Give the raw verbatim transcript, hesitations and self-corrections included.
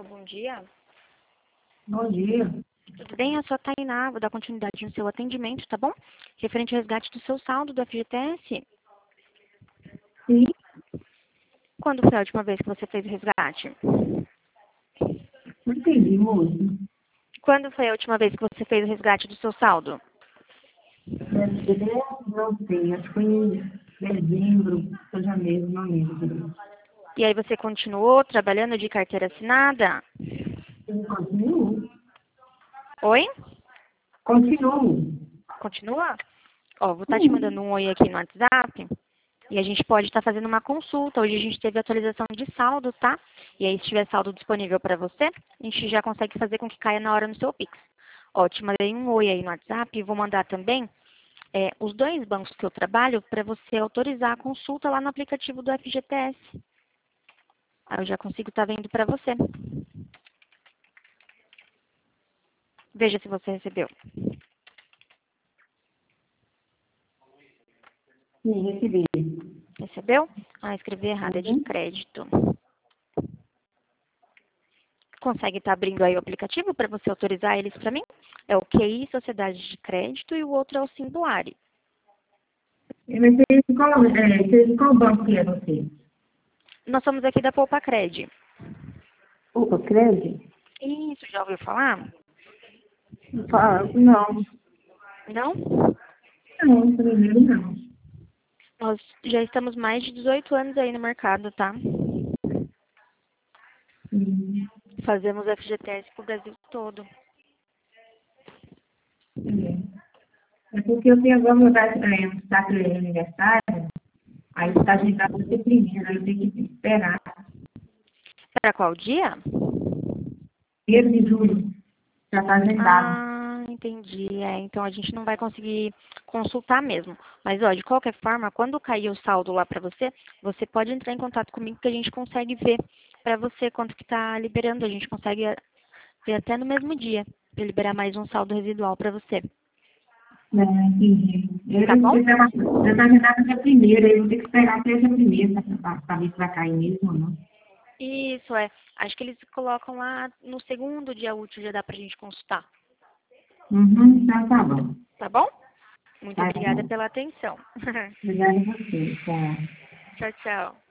bom dia. Bom dia. Tudo bem? Eu sou a Tainá, vou dar continuidade no seu atendimento, tá bom? Referente ao resgate do seu saldo do F G T S. Sim, Quando foi a última vez que você fez o resgate? não entendi, moço. Quando foi a última vez que você fez o resgate do seu saldo? Deve ser, não sei, acho que foi em dezembro, ou janeiro, não lembro direito. E aí você continuou trabalhando de carteira assinada? Eu continuo. Oi? Continuo. Continua? Ó, vou estar te mandando Sim. um oi aqui no WhatsApp. E a gente pode estar fazendo uma consulta. Hoje a gente teve atualização de saldo, tá? E aí, se tiver saldo disponível para você, a gente já consegue fazer com que caia na hora no seu Pix. Ó, te mandei um oi aí no WhatsApp e vou mandar também é, os dois bancos que eu trabalho para você autorizar a consulta lá no aplicativo do F G T S. Aí eu já consigo estar vendo para você. Veja se você recebeu. Sim, recebi. Recebeu? Ah, escrevi errado, é de Uhum. crédito. Consegue estar abrindo aí o aplicativo para você autorizar eles para mim? É o Q I, Sociedade de Crédito, e o outro é o Sinduari. Mas você, qual, é, você, qual banco que é você? Nós somos aqui da Poupa Cred. Opa, crédito? Isso, já ouviu falar? Ah, não. Não? Não, primeiro não. Nós já estamos mais de dezoito anos aí no mercado, tá? Hum, Fazemos F G T S pro Brasil todo. é. É porque eu tenho agora meu data, é, um data de aniversário, aí está agendado para ser primeiro, aí eu tenho que esperar. Para qual dia? Primeiro de julho, já está agendado. Ah, entendi. É, então a gente não vai conseguir consultar mesmo. Mas, ó, de qualquer forma, quando cair o saldo lá para você, você pode entrar em contato comigo que a gente consegue ver para você quanto que tá liberando. A gente consegue eh, ver até no mesmo dia para liberar mais um saldo residual para você. Né, entendi. Tá Ele bom? ele já está agendado dia primeiro, aí eu vou ter que esperar até dia primeiro para saber se vai cair mesmo ou não. Isso, é. Acho que eles colocam lá no segundo dia útil, já dá pra gente consultar. Uhum, então tá bom. Tá bom? Muito Tá obrigada bom. pela atenção. Obrigada a você. Tchau. Tchau, tchau.